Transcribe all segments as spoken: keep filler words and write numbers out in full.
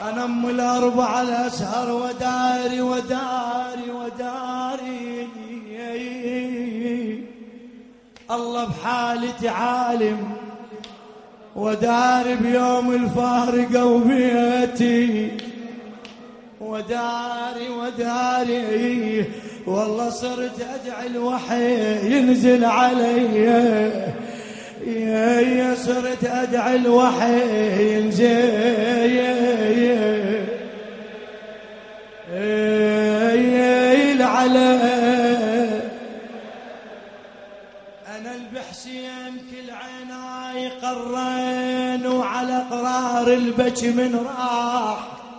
أنا أم الأربعة الأسهر وداري وداري وداري الله بحالتي عالم وداري بيوم الفارقة وبيتي وداري وداري والله صرت أدعي الوحي ينزل علي يا صرت أدعي الوحي ينزل علي أنا البحسين كل عيناي قرين وعلى قرار البكي من راح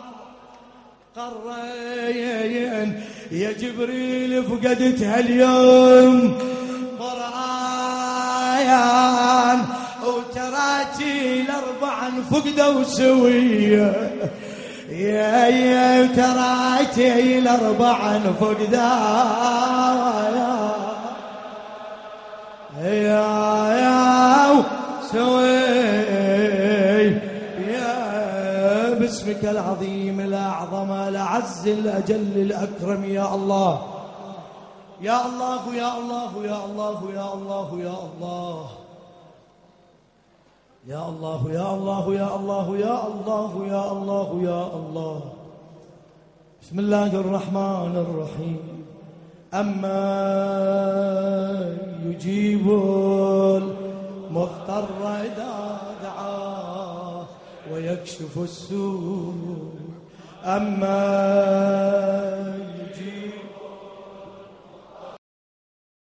قرين يا جبريل فقدتها اليوم قرآن وتراتي الأربعا فقدوا سوية يا يا تراتي الأربعا فقدوا يا يا سوي يا باسمك العظيم الأعظم الأعز الأجل الأكرم يا الله يا الله يا الله يا الله يا الله يا الله يا الله يا الله يا الله يا الله يا الله يا الله بسم الله الرحمن الرحيم أما يجيب المضطر إذا دعاه ويكشف السوء أما